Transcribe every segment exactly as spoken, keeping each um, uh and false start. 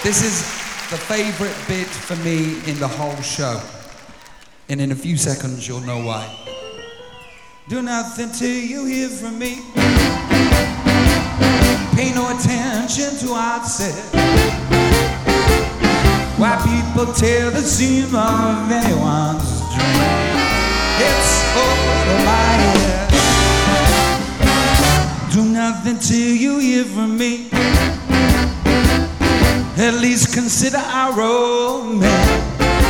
This is the favourite bit for me in the whole show. And in a few seconds, you'll know why. Do nothing till you hear from me. Pay no attention to what I said. Why people tear the seam of anyone's dream. It's over my head. Do nothing till you hear from me. At least consider our romance.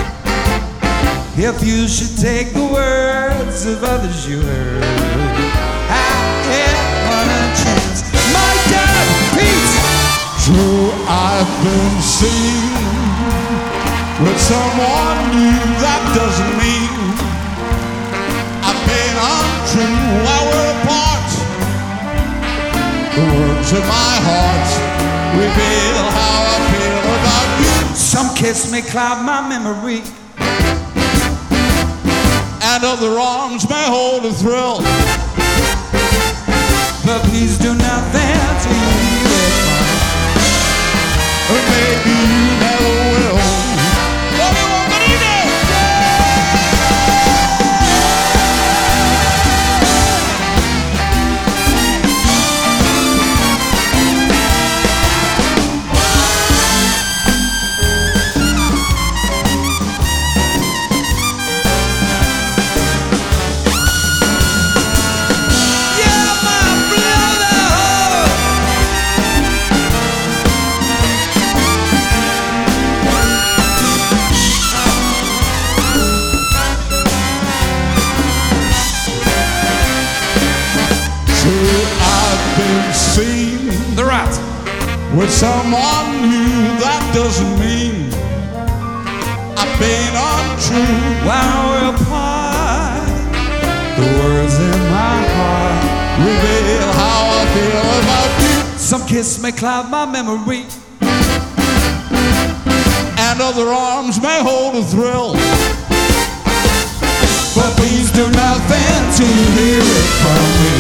If you should take the words of others you heard, I have a chance. My dad, Pete! True, I've been seen with someone new. That doesn't mean I've been untrue while we're apart. The words of my heart reveal how I feel about you. Some kiss may cloud my memory, and other arms may hold a thrill. but please do nothing till you hear it from me. Or maybe you never will. What do you want me to do? Seen The Rat with someone new. That doesn't mean I've been untrue while we're apart. The words in my heart reveal how I feel about you. Some kiss may cloud my memory, and other arms may hold a thrill. but please do nothing till you hear it from me.